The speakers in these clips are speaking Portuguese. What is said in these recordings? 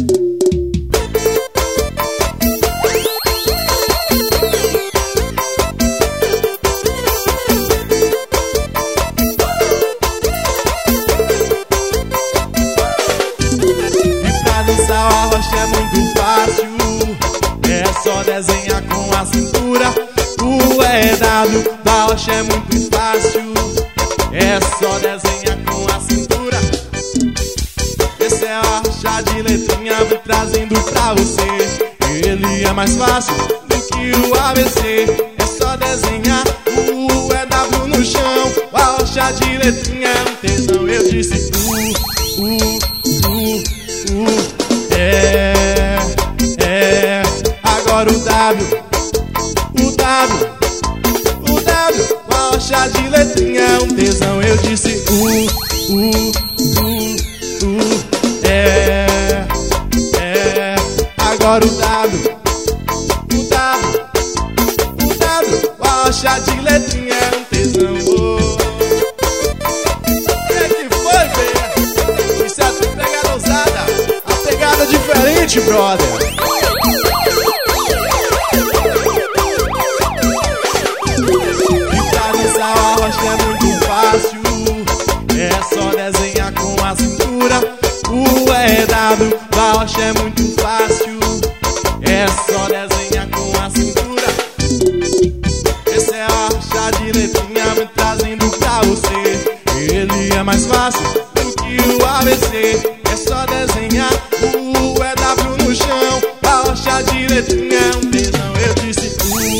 A rocha é muito fácil, é só desenhar com a cintura. O EW da rocha é muito fácil, é só desenhar com a cintura. Esse é a rocha de letrinha, vem trazendo pra você. Ele é mais fácil do que o ABC. É só desenhar o EW no chão. A rocha de letrinha é um tesão. Eu disse agora o W, a rocha de letrinha é um tesão. Eu disse agora o W, a rocha de letrinha é um tesão. Que foi, velho? Isso é a pegada ousada, a pegada diferente, brother. A rocha é muito fácil, é só desenhar com a cintura. O EW da rocha é muito fácil, é só desenhar com a cintura. Esse é a rocha de letrinha, vem trazendo pra você. Ele é mais fácil do que o ABC. É só desenhar o EW no chão. A rocha de letrinha é um tesão. Eu disse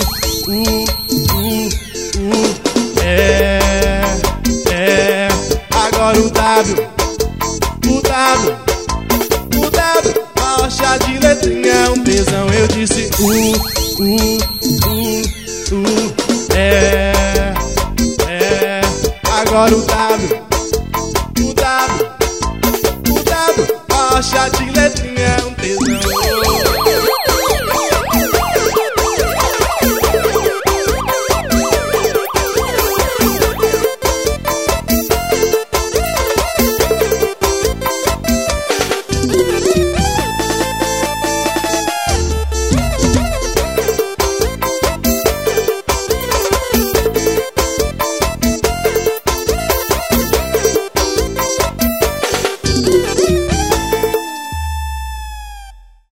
agora o W, a rocha de letrinha é um tesão. Eu disse agora o W, a rocha de letrinha